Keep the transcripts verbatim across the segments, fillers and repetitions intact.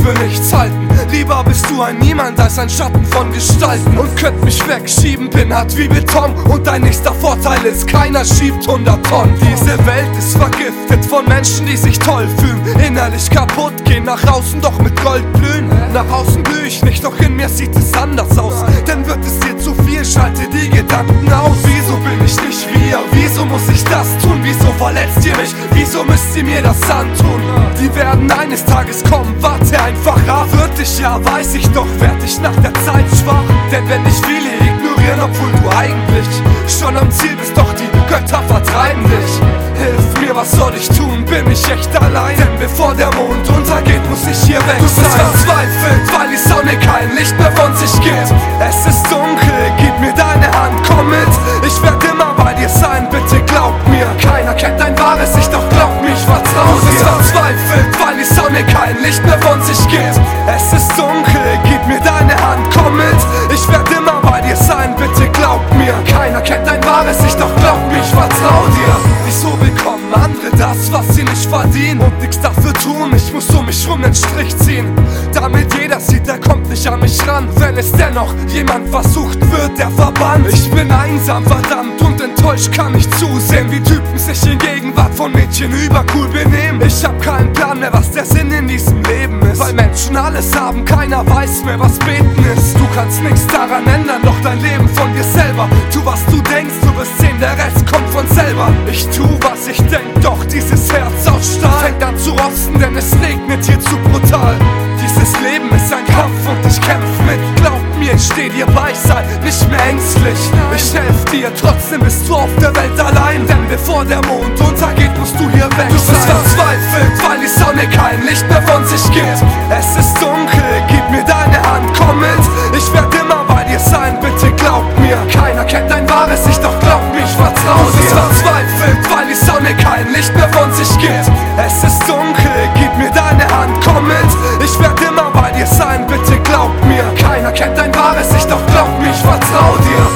für nichts halten. Lieber bist du ein Niemand als ein Schatten von Gestalten. Und könnt mich wegschieben, bin hart wie Beton. Und dein nächster Vorteil ist, keiner schiebt hundert Tonnen. Diese Welt ist vergiftet von Menschen, die sich toll fühlen, innerlich kaputt gehen, nach außen doch mit Gold blühen. Nach außen blüh ich nicht, doch in mir sieht es anders aus. Denn wird es dir zu viel, schalte die Gedanken aus. Wieso bin ich nicht wir? Wieso muss ich das tun? Wieso verletzt ihr mich? Wieso müsst ihr mir das antun? Die werden eines Tages kommen, warte einfach ab. Wird ich ja, weiß ich doch, werd ich nach der Zeit schwach. Denn wenn dich viele ignorieren, obwohl du eigentlich schon am Ziel bist, doch die Götter vertreiben dich. Hilf mir, was soll ich tun? Bin ich echt allein? Denn bevor der Mond untergeht, muss ich hier weg sein. Du bist verzweifelt, weil die Sonne kein Licht mehr von sich gibt. Es ist dunkel, gib mir deine Hand, komm mit. Ich werd immer bei dir sein, bitte glaub mir. Keiner kennt dein wahres Ich, doch glaub mir, ich vertrau dir. Du bist verzweifelt, weil die Sonne kein Licht mehr von sich gibt. Es ist dunkel, gib mir deine Hand, komm mit. Ich werd immer bei dir sein, bitte glaub mir. Keiner kennt dein wahres Ich, doch glaub mir, ich vertrau dir. Wieso bekommen andere das, was sie nicht verdienen und nichts dafür tun? Ich muss um mich rum den Strich ziehen, damit jeder sieht, der kommt nicht an mich ran. Wenn es dennoch jemand versucht, wird der verbannt. Ich bin einsam, verdammt, und enttäuscht kann ich zusehen, wie Typen sich in Gegenwart von Mädchen übercool benehmen. Ich hab keinen Plan mehr, was der Sinn in diesem Leben ist, weil Menschen alles haben, keiner weiß mehr, was beten ist. Du kannst nichts daran ändern, doch dein Leben von dir selber. Tu, was du denkst, du wirst sehen, der Rest kommt von selber. Ich tu, was ich denk, doch dieses Herz aus Stahl fängt an zu rosten, denn es regnet hier zu brutal. Dieses Leben ist ein Kampf und ich kämpf mit. Glaub mir, ich steh dir bei, sei nicht mehr ängstlich. Ich helf dir, trotzdem bist du auf der Welt allein. Denn bevor der Mond untergeht, musst du hier weg sein. Du bist verzweifelt, weil die Sonne kein Licht mehr von sich gibt. Es ist dunkel, gib mir deine Hand, komm mit. Ich werd immer bei dir sein, bitte glaub mir. Keiner kennt dein wahres Ich, doch glaub mir, ich vertrau dir. Du bist verzweifelt, weil die Sonne kein Licht mehr von sich gibt. Es ist dunkel, gib mir deine Hand, komm mit. Ich werd immer bei dir sein, bitte glaub mir. Keiner kennt dein wahres Ich, doch glaub mir, ich vertrau dir.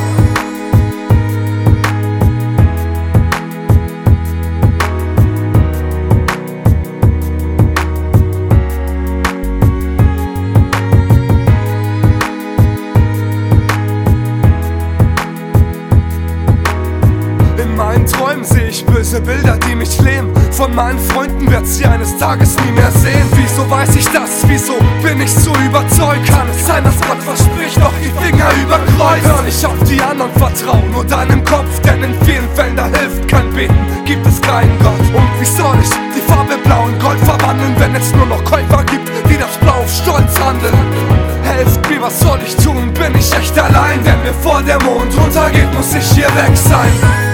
In meinen Träumen seh ich böse Bilder, die mich lähmen. Von meinen Freunden werd sie eines Tages nie mehr sehen. Wieso weiß ich das? Wieso bin ich so überzeugt? Kann es sein, dass Gott verspricht, doch die Finger überkreuzt? Hör nicht auf die anderen, vertrau nur deinem Kopf, denn in vielen Fällen da hilft kein Beten, gibt es keinen Gott. Und wie soll ich die Farbe Blau in Gold verwandeln, wenn es nur noch Käufer gibt, die das Blau auf Stolz handeln? Helft mir, was soll ich tun? Bin ich echt allein? Denn bevor der Mond untergeht, muss ich hier weg sein.